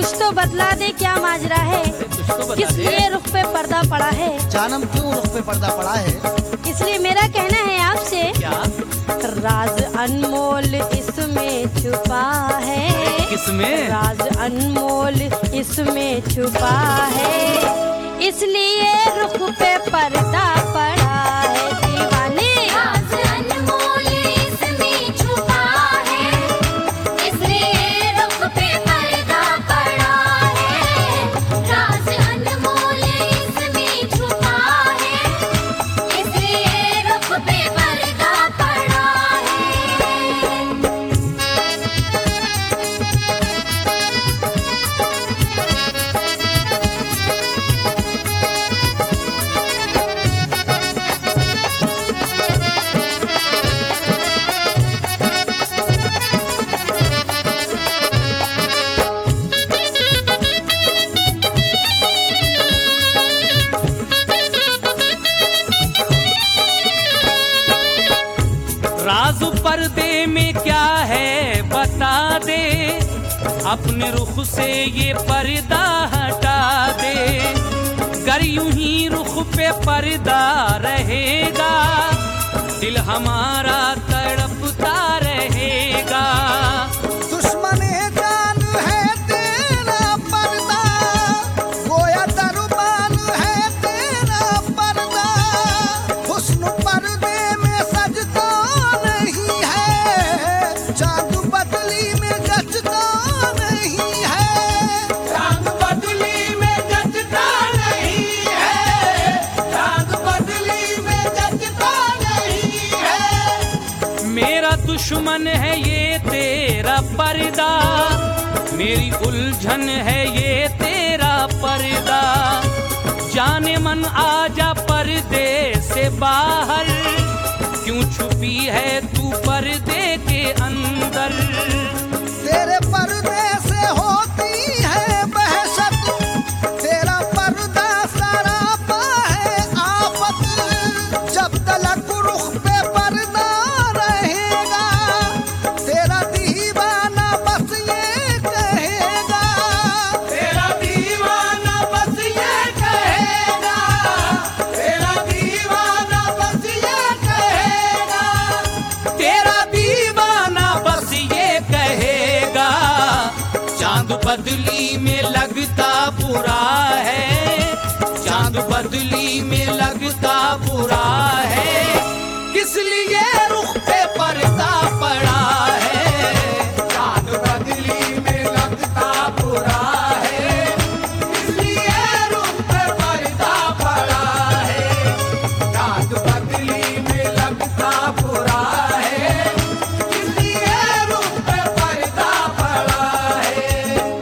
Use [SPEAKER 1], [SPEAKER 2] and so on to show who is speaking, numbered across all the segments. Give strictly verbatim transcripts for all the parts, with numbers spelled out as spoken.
[SPEAKER 1] कुछ तो बतला दे क्या माजरा है,
[SPEAKER 2] तो
[SPEAKER 1] किस लिए रुख पे पर्दा पड़ा है।
[SPEAKER 3] जानम क्यों रुख पे पर्दा पड़ा है?
[SPEAKER 1] इसलिए मेरा कहना है आपसे,
[SPEAKER 2] क्या
[SPEAKER 1] राज अनमोल इसमें छुपा है।
[SPEAKER 2] किसमें?
[SPEAKER 1] राज अनमोल इसमें छुपा है, इसलिए रुख पे पर्दा पड़ा है। दीवाने
[SPEAKER 4] राज अनमोल इसमें छुपा है, इसलिए रुख पे पर्दा पड़ा है। राज अनमोल इसमें छुपा है, इसलिए रुख पे पर्दा पड़ा है।
[SPEAKER 2] राज पर्दे में क्या है बता दे, अपने रुख से ये पर्दा हटा दे। गर यूं ही रुख पे पर्दा रहेगा, दिल हमारा तड़पता रहेगा।
[SPEAKER 3] दुश्मने जान है तेरा पर्दा, गोया दरबान है तेरा पर्दा। हुस्न पर्दे में सजता नहीं है, चांद बदली में जचता नहीं है। चांद बदली में जचता नहीं है, चांद बदली में जचता नहीं है।
[SPEAKER 2] मेरा दुश्मन है ये तेरा पर्दा, मेरी उलझन है ये तेरा पर्दा। जाने मन आजा पर्दे से बाहर, क्यों छुपी है तू पर्दे के अंदर।
[SPEAKER 3] तेरे पर्दे से होती है बहशत, तेरा पर्दा सरापा है आफत। जब तलक रुख पे पर्दा रहेगा, तेरा दीवाना बस ये कहेगा। तेरा दीवाना बस ये कहेगा, तेरा दीवाना बस ये कहेगा।
[SPEAKER 2] तेरा दीवाना बस ये कहेगा, चांद बदली में लगता बुरा है, चांद बदली में लगता बुरा है। किस लिए रुख पे पर्दा पड़ा है, चांद बदली में लगता बुरा है। इसलिए रुख पे पर्दा पड़ा है, चांद बदली में लगता बुरा है। इसलिए रुख पे पर्दा पड़ा है।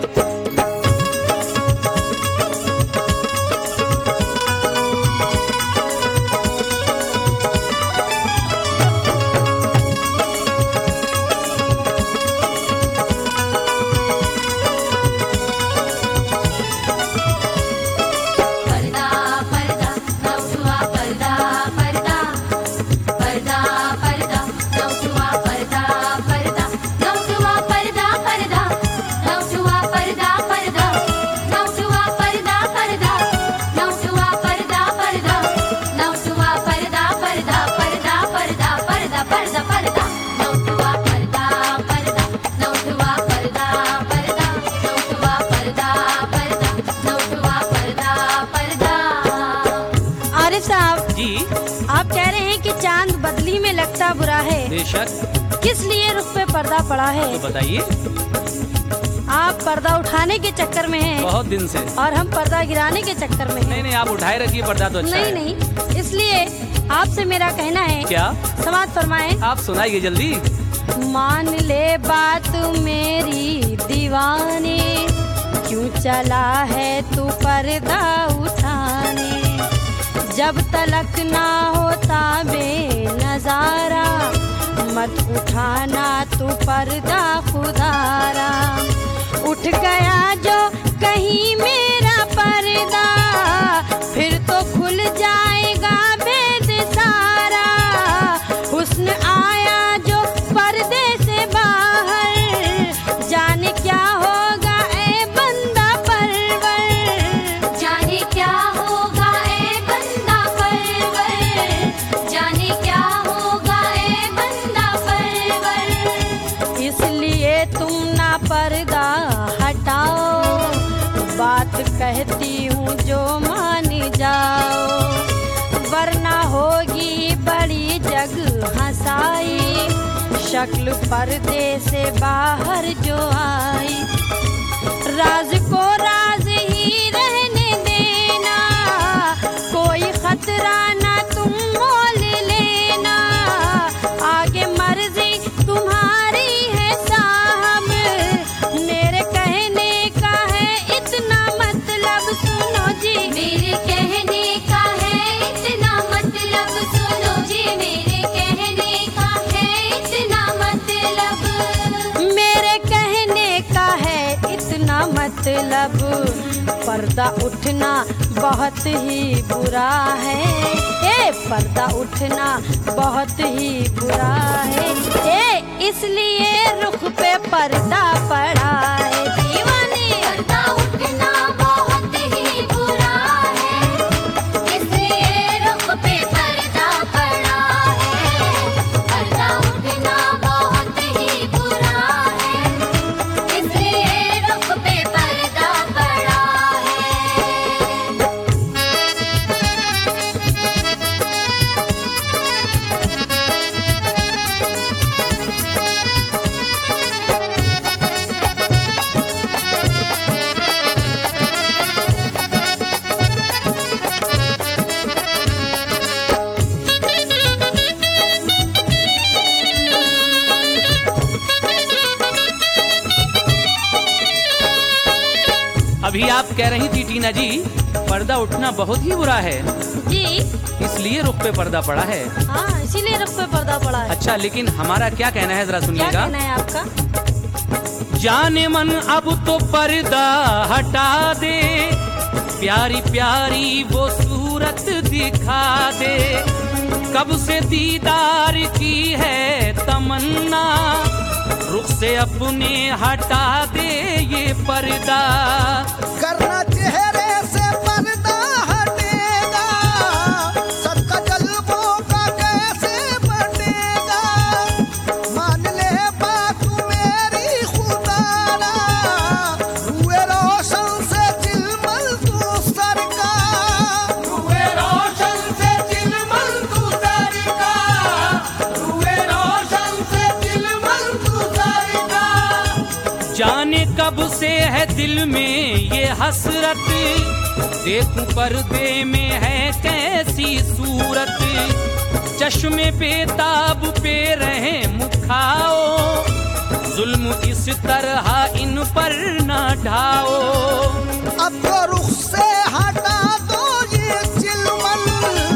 [SPEAKER 4] पर्दा पर्दा नौजुआ पर्दा पर्दा पर्दा पर्दा नौजुआ पर्दा पर्दा नौजुआ पर्दा पर्दा नौजुआ पर्दा पर्दा नौजुआ पर्दा पर्दा नौजुआ पर्दा पर्दा नौजुआ पर्दा पर्दा पर्दा पर्दा पर्दा पर्दा पर्दा नौजुआ पर्दा पर्दा नौजुआ पर्दा पर्दा नौजुआ पर्दा पर्दा नौजुआ पर्दा पर्दा।
[SPEAKER 1] आरिफ साहब,
[SPEAKER 2] जी
[SPEAKER 1] आप कह रहे हैं कि चांद बदली में लगता बुरा है,
[SPEAKER 2] बेशक,
[SPEAKER 1] किस लिए रुख पे पर्दा पड़ा है।
[SPEAKER 2] तो बताइए।
[SPEAKER 1] आप पर्दा उठाने के चक्कर में हैं
[SPEAKER 2] बहुत दिन से।
[SPEAKER 1] और हम पर्दा गिराने के चक्कर में हैं।
[SPEAKER 2] नहीं नहीं, आप उठाए रखिए पर्दा तो अच्छा
[SPEAKER 1] नहीं
[SPEAKER 2] है।
[SPEAKER 1] नहीं, इसलिए आपसे मेरा कहना है,
[SPEAKER 2] क्या?
[SPEAKER 1] समाज फरमाएं।
[SPEAKER 2] आप सुनाइए जल्दी।
[SPEAKER 1] मान ले बात मेरी दीवाने, क्यों चला है तू पर्दा उठाने। जब तलक ना होता बेनजारा, मत उठाना तू पर्दा खुदारा। उठ गया जो कहीं मेरा पर्दा, फिर तो खुल जाएगा भेद सारा। हुस्न आया जो पर्दे से बाहर, जाने क्या होगा ए बंदा बात कहती हूँ जो मान जाओ, वरना होगी बड़ी जग हंसाई। शक्ल पर्दे से बाहर जो आई, राज को राज ही रहने देना, कोई खतरा ना तुम मोल लेना। आगे मर्जी तुम्हारी है साहब, मेरे कहने का है इतना मतलब सुनो जी।
[SPEAKER 4] मेरे कहने का है इतना मतलब सुनो जी, मेरे कहने का है इतना मतलब।
[SPEAKER 1] मेरे कहने का है इतना मतलब, पर्दा उठना बहुत ही बुरा है। ए पर्दा उठना बहुत ही बुरा है, ए इसलिए रुख पे पर्दा पड़ा है दीवाने।
[SPEAKER 4] पर्दा उठना बहुत ही बुरा है, इसलिए रुख पे पर्दा पड़ा है। पर्दा उठना बहुत ही बुरा है, इसलिए रुख पे पर्दा पड़ा है।
[SPEAKER 2] अभी आप कह रही थी टीना जी, पर्दा उठना बहुत ही बुरा है,
[SPEAKER 1] जी
[SPEAKER 2] इसलिए रुख पे पर्दा पड़ा है।
[SPEAKER 1] हाँ, इसीलिए रुख पे पर्दा पड़ा है।
[SPEAKER 2] अच्छा, लेकिन हमारा क्या कहना है जरा
[SPEAKER 1] क्या
[SPEAKER 2] सुनिएगा।
[SPEAKER 1] कहना है आपका?
[SPEAKER 2] जाने मन अब तो पर्दा हटा दे, प्यारी प्यारी वो सूरत दिखा दे। कब से दीदार की है तमन्ना, रुख से अपने हटा दे ये पर्दा।
[SPEAKER 3] करना चेहरे से पर्दा हटेगा, सबका जल्बों का कैसे बटेगा। मान ले बात मेरी खुदारा, हुए रोशन से चिलमल तू सरका। हुए रोशन से चिलमल तू सरका, हुए रोशन से चिलमल तू सरका।
[SPEAKER 2] जाने कब से है दिल में ये हसरत, देखूं पर्दे में है कैसी सूरत। चश्मे बेताब पे रहे मुखाओ, जुल्म इस तरह इन पर ना ढाओ।
[SPEAKER 3] अब तो रुख से हटा दो ये चिलमल,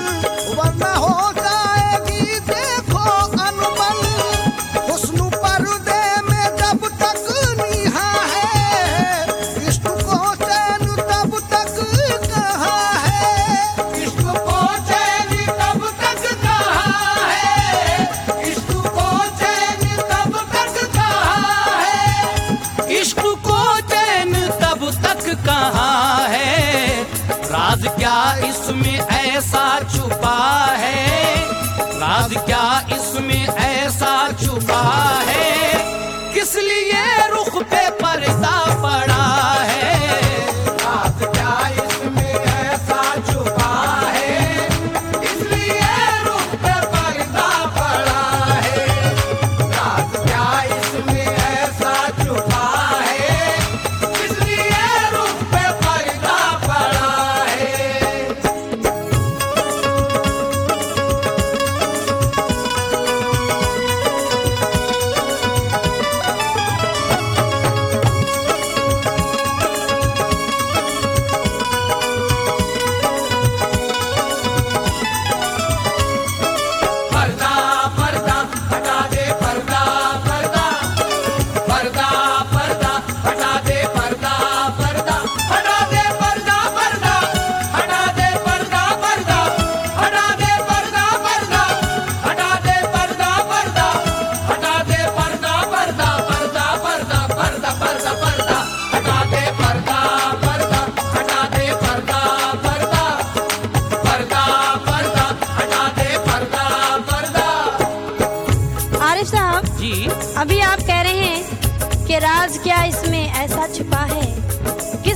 [SPEAKER 3] वरना हो जाएगी देखो अनबन। हुस्न पर्दे में जब तक निहा है, इश्क को चैन तब तक कहाँ है। इश्क को चैन तब तक कहाँ है, इश्क को चैन तब तक कहाँ है।
[SPEAKER 2] इश्क को चैन तब तक कहाँ है, राज क्या इसमें ऐसा छुपा है। राज क्या इसमें ऐसा छुपा है, किस लिए रुख पे पर्दा पड़ा है। राज क्या इसमें ऐसा छुपा है, इसलिए रुख पे पर्दा पड़ा है। राज क्या इसमें ऐसा छुपा है, इसलिए रुख पे पर्दा पड़ा है।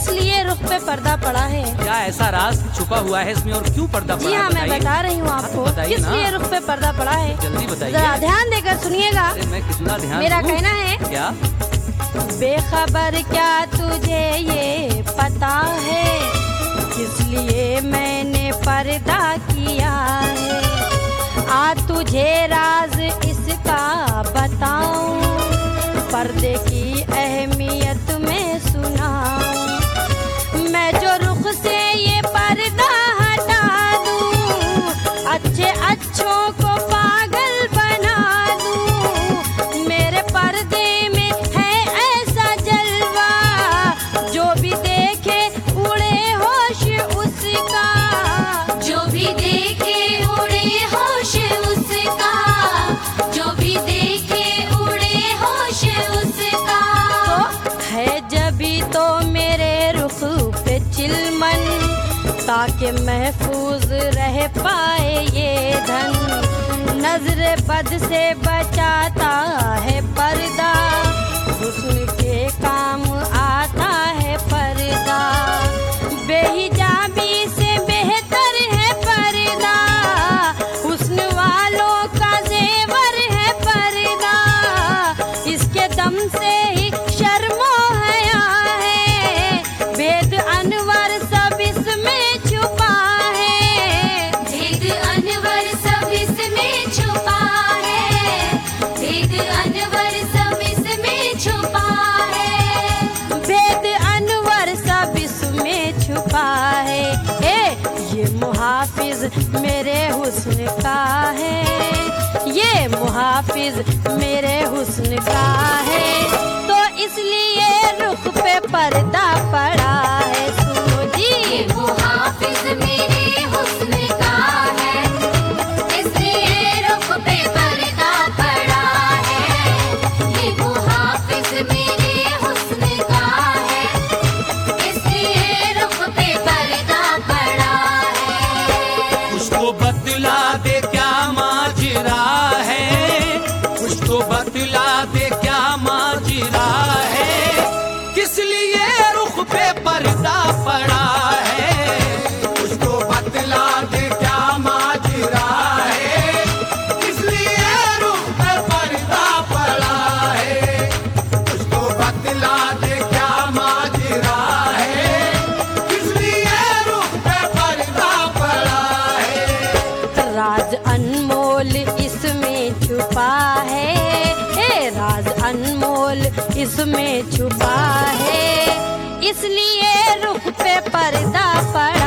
[SPEAKER 1] किस लिए रुख पे पर्दा पड़ा है?
[SPEAKER 2] क्या ऐसा राज छुपा हुआ है इसमें और क्यों पर्दा
[SPEAKER 1] जी
[SPEAKER 2] पड़ा है?
[SPEAKER 1] हाँ, मैं
[SPEAKER 2] बताइए।
[SPEAKER 1] बता रही हूँ आपको
[SPEAKER 2] बताइए
[SPEAKER 1] किस
[SPEAKER 2] ना।
[SPEAKER 1] लिए रुख पे पर्दा पड़ा है।
[SPEAKER 2] जल्दी बताइए।
[SPEAKER 1] जरा ध्यान देकर सुनिएगा।
[SPEAKER 2] अरे मैं कितना ध्यान
[SPEAKER 1] मेरा
[SPEAKER 2] दूं?
[SPEAKER 1] कहना है,
[SPEAKER 2] क्या?
[SPEAKER 1] बेखबर क्या तुझे ये पता है, किस लिए मैंने पर्दा किया है। आ तुझे राज इसका बताऊं, पर्दे की अहमियत में सुनाऊं। मैं जो रुख से ये पर्दा हटा दूं, अच्छे अच्छों को पागल बना दूं। मेरे पर्दे में है ऐसा जलवा, जो भी देखे उड़े होश उसका।
[SPEAKER 4] जो भी देखे उड़े होश उसका, जो भी देखे उड़े होश उसका।
[SPEAKER 1] तो है जभी तो मेरे रुख पे चिलमन, ताकि महफूज रह पाए ये धन। नजर बद से बचाता है पर्दा, हुस्न के काम आता है पर्दा। बेहिजाबी से बेहतर है पर्दा, हुस्न वालों का जेवर है पर्दा। इसके दम से ही शर्मो हया है, भेद अनवर सब इसमें छुपा है।
[SPEAKER 4] भेद अनवर सब इसमें छुपा है, भेद अनवर सब इसमें छुपा है।
[SPEAKER 1] भेद अनवर सब इसमें छुपा है। ए, ये मुहाफिज मेरे हुस्न का है, ये मुहाफिज मेरे हुस्न का है। तो इसलिए रुख पे पर्दा पड़ा है। सुनो जी,
[SPEAKER 4] ये मुहाफिज मेरे हुस्न का है, इसलिए रुख पे पर्दा पड़ा है। ये मुहाफिज मेरे हुस्न का है, इसलिए रुख पे पर्दा पड़ा है।
[SPEAKER 2] उसको बतला दे क्या माजरा है, कुछ तो बतला दे क्या माजरा है। किस लिए रुख पे पर्दा पड़ा है, कुछ तो बतला दे क्या माजरा है। किस लिए रुख पे पर्दा पड़ा है, कुछ तो बतला दे क्या माजरा है। किस लिए रुख पे पर्दा पड़ा है।
[SPEAKER 1] राज अनमोल इसमें छुपा है। ए, राज अनमोल इसमें छुपा है, इसलिए रुख पे पर्दा पड़ा